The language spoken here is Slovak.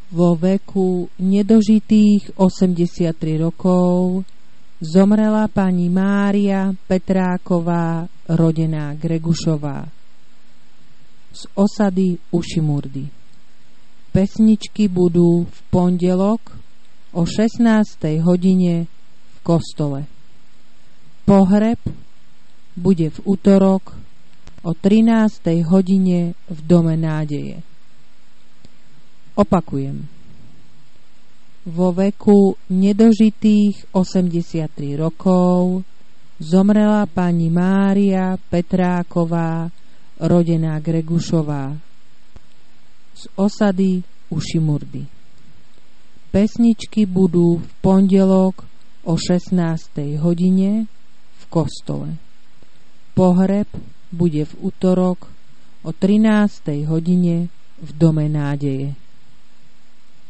Vo veku nedožitých 83 rokov zomrela pani Mária Petráková, rodená Gregušová, z osady Ušimurdy. Pesničky budú v pondelok o 16. hodine v kostole. Pohreb bude v utorok o 13. hodine v Dome nádeje. Opakujem. Vo veku nedožitých 83 rokov zomrela pani Mária Petráková, rodená Gregušová, z osady Ušimurdy. Pesničky budú v pondelok o 16. hodine v kostole. Pohreb bude v utorok o 13. hodine v Dome nádeje.